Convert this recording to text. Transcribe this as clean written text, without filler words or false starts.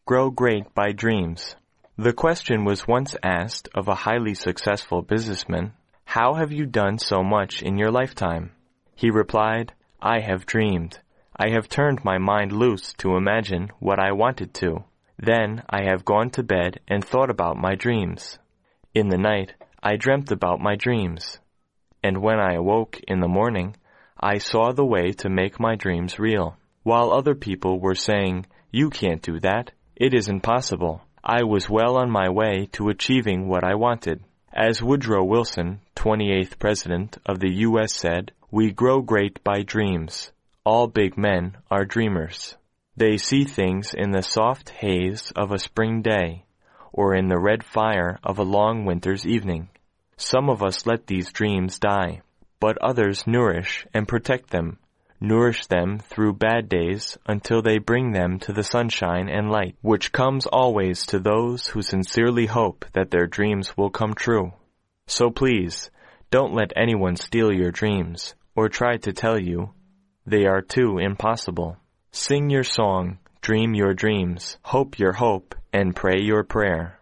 grow great by dreams. The question was once asked of a highly successful businessman, "How have you done so much in your lifetime?" He replied, "I have dreamed. I have turned my mind loose to imagine what I wanted to. Then I have gone to bed and thought about my dreams. In the night, I dreamt about my dreams. And when I awoke in the morning, I saw the way to make my dreams real. While other people were saying, 'You can't do that. It isn't possible,' I was well on my way to achieving what I wanted." As Woodrow Wilson, 28th President of the U.S. said, "We grow great by dreams. All big men are dreamers. They see things in the soft haze of a spring day, or in the red fire of a long winter's evening. Some of us let these dreams die, but others nourish and protect them, nourish them through bad days until they bring them to the sunshine and light, which comes always to those who sincerely hope that their dreams will come true. So please, don't let anyone steal your dreams or try to tell you they are too impossible. Sing your song, dream your dreams, hope your hope, and pray your prayer."